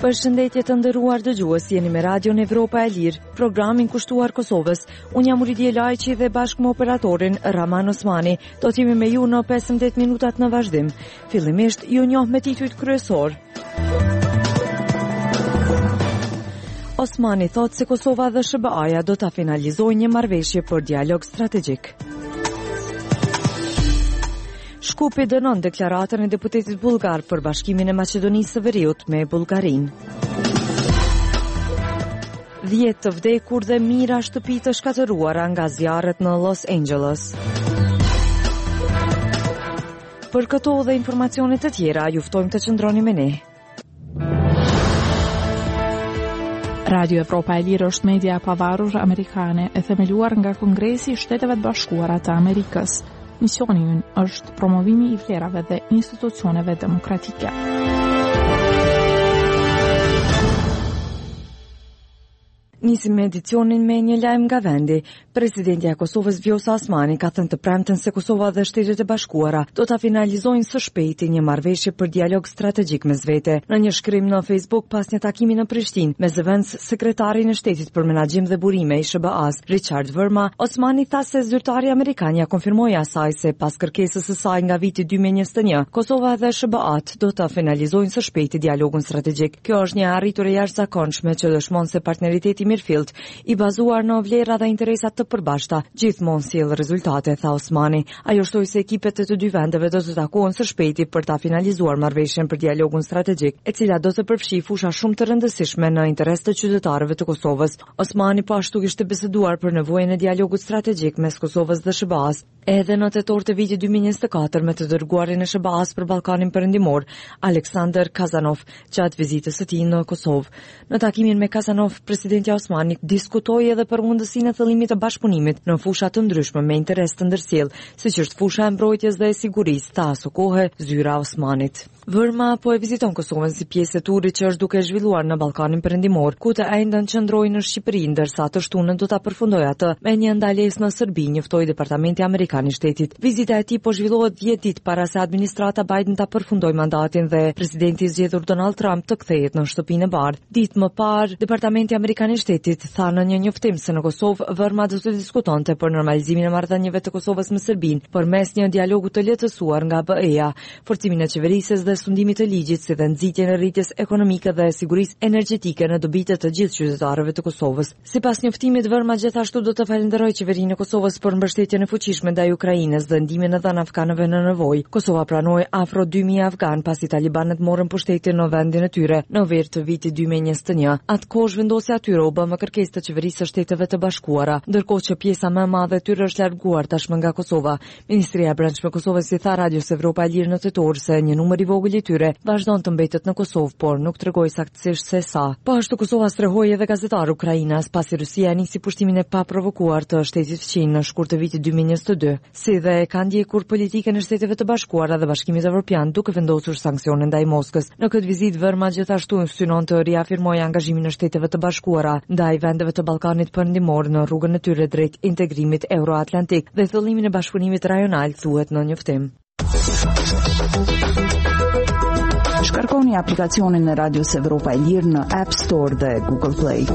Përshëndetje të nderuar dëgjues, jeni me Radion Evropa e Lirë, programin kushtuar Kosovës. Unë jam Uridje Lajqi dhe bashkë me operatorin Raman Osmani do t'jemi me ju në 15 minutat në vazhdim. Fillimisht ju njoh me titujt kryesor. Osmani thot se Kosova dhe SBA-ja do ta finalizojnë një marrëveshje për dialog strategjik. Shkupi dënon deklaratën e deputetit bullgar për bashkimin e Maqedonisë së Veriut me Bullgarinë. 10 të vdekur dhe mijëra shtëpi të shkatëruara nga zjarret në Los Angeles. Për këto dhe informacione të tjera, ju ftojmë të qëndroni me ne. Radio Evropa e Lirë është media e pavarur amerikane e themeluar nga Kongresi i Shteteve të Bashkuara të Amerikës. Misioni ynë është promovimi i vlerave dhe institucioneve demokratike. Nisim me edicionin me një lajm nga vendi. Presidentja e Kosovës Vjosa Osmani ka thënë të premten se Kosova dhe Shtetet e Bashkuara do ta finalizojnë së shpejti një marrëveshje për dialog strategjik mes vete. Në një shkrim në Facebook pas një takimi në Prishtinë me zëvendës sekretarin e Shtetit për Menaxhim dhe Burime i SBA-s, Richard Verma, Osmani tha se zyrtari amerikan ja konfirmoi asaj se pas kërkesës së saj nga viti 2021, Kosova dhe SBA-t do ta finalizojnë së shpejti dialogun strategjik. Kjo është një arritur e jashtëzakonshme që dëshmon se partneriteti Mirfield, i bazuar në vlera dhe interesat të përbashkëta, gjithmonë sjell rezultate, tha Osmani. Ajo shtoi se ekipet e të dy vendeve do të takohen së shpejti për ta finalizuar marrëveshjen për dialogun strategjik, e cila do të përfshijë fusha shumë të rëndësishme në interes të qytetarëve të Kosovës. Osmani po ashtu kishte biseduar për nevojën e dialogut strategjik mes Kosovës dhe SBA-s, edhe në tetor të vitit 2024 me të dërguarin e SBA-s për Ballkanin Perëndimor, Aleksandar Kazanov, gjatë vizitës së tij në Kosovë. Në takimin me Kazanov, presidenti Osmani diskutoi edhe për mundësinë e thëllimit të bashkëpunimit në fusha të ndryshme me interes të ndërsjellë, siç është fusha e mbrojtjes dhe e sigurisë, tha aso kohë zyra Osmanit. Verma po e viziton Kosovën si pjesë e turit që është duke zhvilluar në Ballkanin Perëndimor, ku të ejndën qëndroi në Shqipëri, ndërsa të shtunën do ta përfundojë atë me një ndalesë në Serbi, njoftoi Departamenti Amerikan i Shtetit. Vizita e tij po zhvillohet 10 ditë para se administrata Biden ta përfundojë mandatin dhe presidenti i zgjedhur Donald Trump të kthehet në Shtëpinë e Bardhë. Ditë më parë, Departamenti Amerikan i Shtetit tha në një njoftim se në Kosovë Verma do të diskutonte për normalizimin e marrëdhënieve të Kosovës me Serbinë përmes një dialogu të lehtësuar nga BE-ja, forcimin e qeverisjes dhe sundimit të ligjit, si dhe nxitjen e rritjes ekonomike dhe sigurisë energjetike në dobitë të gjithë qytetarëve të Kosovës. Sipas njoftimit, Verma gjithashtu do të falenderojë qeverinë e Kosovës për mbështetjen e fuqishme ndaj Ukrainës dhe ndihmën e dhënë afganëve në nevojë. Kosova pranoi afro 2000 afgan pasi talibanët morën pushtetin në vendin e tyre në ver të vitit 2021. Atkoh zhvendosja atyre u bë me kërkesë të qeverisë së Shteteve të Bashkuara, ndërkohë që pjesa më e madhe e tyre është larguar tashmë nga Kosova. Ministria e Brendshme e Kosovës i tha Radios Evropa e Lirë në tetor se një numër i vogël i tyre vazhdon të mbetet në Kosovë, por nuk tregoi saktësisht se sa. Po ashtu Kosova strehoi edhe gazetar ukrainas pasi Rusia nisi pushtimin e paprovokuar të shtetit fqin në shkurt të vitit 2022, si dhe e ka ndjekur politikën e Shteteve të Bashkuara dhe Bashkimit Evropian duke vendosur sanksione ndaj Moskës. Në këtë vizitë Verma gjithashtu synon të riafirmojë angazhimin e Shteteve të Bashkuara ndaj vendeve të Ballkanit Perëndimor në rrugën e tyre drejt integrimit euroatlantik dhe thëllimin e bashkëpunimit rajonal, thuhet në njoftim. Shkarkoni aplikacionin e Radios Evropa e Lirë në App Store dhe Google Play.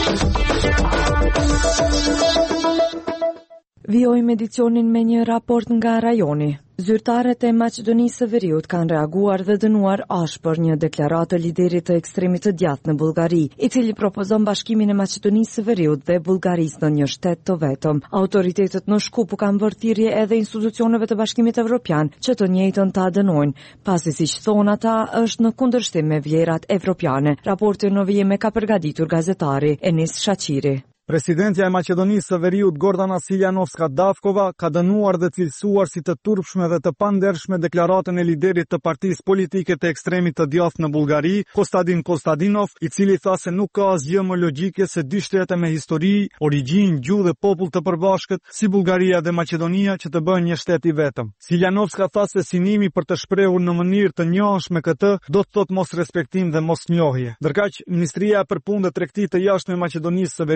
Vijojmë edicionin me një raport nga rajoni. Zyrtarët e Maqedonisë së Veriut kanë reaguar dhe dënuar ashpër një deklaratë të liderit të ekstremit të djathtë në Bullgari, i cili propozon bashkimin e Maqedonisë së Veriut dhe Bullgarisë në një shtet të vetëm. Autoritetet në Shkup u kanë bërë thirrje edhe institucioneve të Bashkimit Evropian që të njëjtën ta dënojnë, pasi siç thonë ata është në kundërshtim me vlerat evropiane. Raportin në vijim ka përgatitur gazetari Enis Shaqiri. Presidentja e Maqedonisë së Veriut Gordana Siljanovska Davkova ka dënuar dhe cilësuar si të turpshme dhe të pandershme deklaratën e liderit të partisë politike të ekstremit të djathtë në Bullgari, Kostadin Kostadinov, i cili tha se nuk ka asgjë më logjike se dy shtete me histori, origjinë, gjuhë dhe popull të përbashkët, si Bullgaria dhe Maqedonia, që të bëhen një shtet i vetëm. Siljanovska tha se synimi për të shprehur në mënyrë të njohshme këtë do të thotë mos respektim dhe mos njohje. Ndërkaq, Ministria e Përpunë dhe Tregtisë të Jashtme e Maqedonisë së Veriut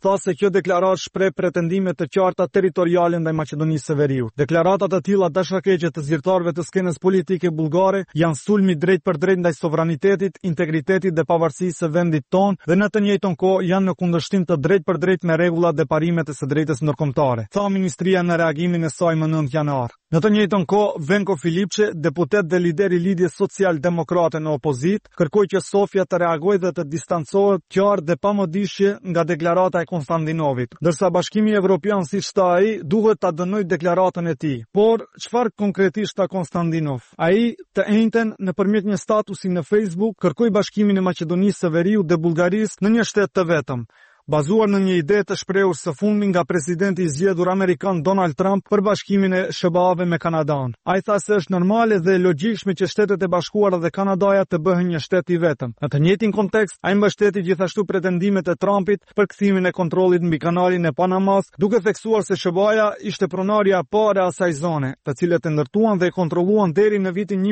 tha se kjo deklaratë shpreh pretendime të qarta territoriale ndaj Maqedonisë së Veriut. Deklarata të tilla dashakeqe të zyrtarëve të skenës politike bullgare janë sulmi drejt për drejt ndaj sovranitetit, integritetit dhe pavarësisë së vendit tonë dhe në të njëjtën kohë janë në kundërshtim të drejt për drejt me rregullat dhe parimet e së drejtës ndërkombëtare, tha ministria në reagimin e saj më 9 janar. Në të njëjtën kohë, Venko Filipçe, deputet dhe lider i lidhjes social-demokrate në opozit, kërkoi që Sofia të reagojë dhe të distancohet qartë dhe pamodishje nga deklarata e Konstantinovit, ndërsa Bashkimi Evropian, siç tha ai, duhet ta dënojë deklaratën e tij. Por çfarë konkretisht tha Konstantinov? Ai të njëjtën nëpërmjet një statusi në Facebook kërkoi bashkimin e Maqedonisë së Veriut dhe Bullgarisë në një shtet të vetëm, bazuar në një ide të shprehur së fundmi nga presidenti i zgjedhur amerikan Donald Trump për bashkimin e SBA-ve me Kanadan. Ai tha se është normale dhe logjikshme që Shtetet e Bashkuara dhe Kanadaja të bëhen një shtet i vetëm. Në të njëjtin kontekst, ai mbështeti gjithashtu pretendimet e Trumpit për kthimin e kontrollit mbi kanalin e Panamas, duke theksuar se SBA-ja ishte pronarja e parë e asaj zone, të cilët e ndërtuan dhe e kontrolluan deri në vitin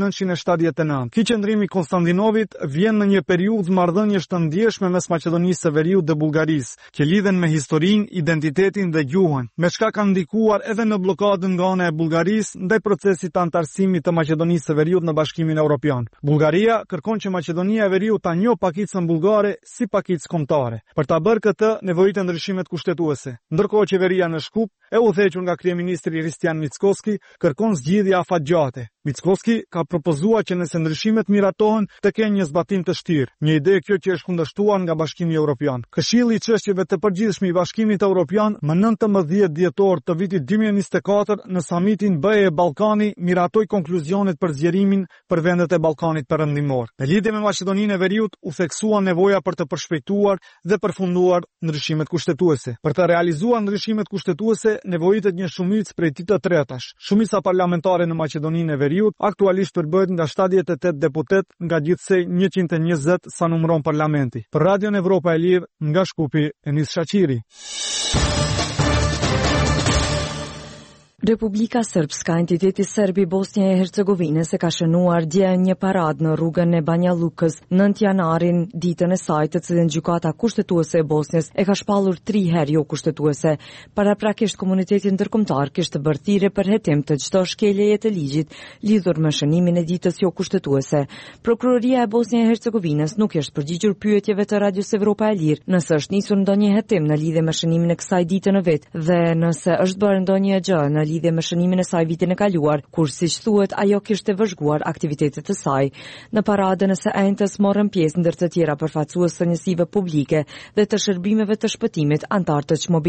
1979. Ky qendrim i Konstantinovit vjen në një periudhë marrëdhëniesh të ndjeshme mes Maqedonisë së Veriut dhe Bullgarisë, që lidhen me historinë, identitetin dhe gjuhën, me çka kanë ndikuar edhe në blokadën nga ana e Bullgarisë ndaj procesit të antarësimit të Maqedonisë së Veriut në Bashkimin Evropian. Bullgaria kërkon që Maqedonia e Veriut ta njohë pakicën bullgare si pakicë kombëtare. Për ta bërë këtë, nevojitet ndryshimet kushtetuese. Ndërkohë qeveria në Shkup, e udhëhequr nga kryeministri Hristian Mickoski, kërkon zgjidhje afatgjate. Mickoski ka propozuar që nëse ndryshimet miratohen të kenë një zbatim të shtirë, një ide kjo që është kundërshtuar nga Bashkimi Evropian. Këshilli i çështjeve të përgjithshme i Bashkimit Evropian më 19 dhjetor të vitit 2024 në samitin BE Ballkani miratoi konkluzionet për zgjerimin për vendet e Ballkanit Perëndimor. Në lidhje me Maqedoninë e Veriut u theksua nevoja për të përshpejtuar dhe përfunduar ndryshimet kushtetuese. Për të realizuar ndryshimet kushtetuese nevojitet një shumicë prej të tretash. Shumica parlamentare në Maqedoninë e Veriut aktualisht përbëhet nga 78 deputet nga gjithsej 120 sa numëron parlamenti. Për Radion Evropa e Lirë, nga Shkupi, Enis Shaqiri. Republika Srpska, entiteti serbi Bosnje e Hercegovinës, e ka shënuar dje një parad në rrugën e Banja Lukës 9 janarin, ditën e saj, të cilën gjykata kushtetuese e Bosnjës e ka shpallur 3 herë jo kushtetuese. Paraprakisht komuniteti ndërkombëtar kishte bërë thirrje për hetim të çdo shkeljeje të ligjit lidhur me shënimin e ditës jo kushtetuese. Prokuroria e Bosnjë e Hercegovinës nuk është përgjigjur pyetjeve të Radios Evropa e Lirë nëse është nisur ndonjë hetim në lidhje me shënimin e kësaj dite në vet dhe nëse është bërë ndonjë gjë në lidhje me shënimin e saj vitin e kaluar, kur siç thuhet ajo kishte vëzhguar aktivitetet e saj. Në paradën e së enjtës morën pjesë ndër të tjera përfaqësues së njësive publike dhe të shërbimeve të shpëtimit antar të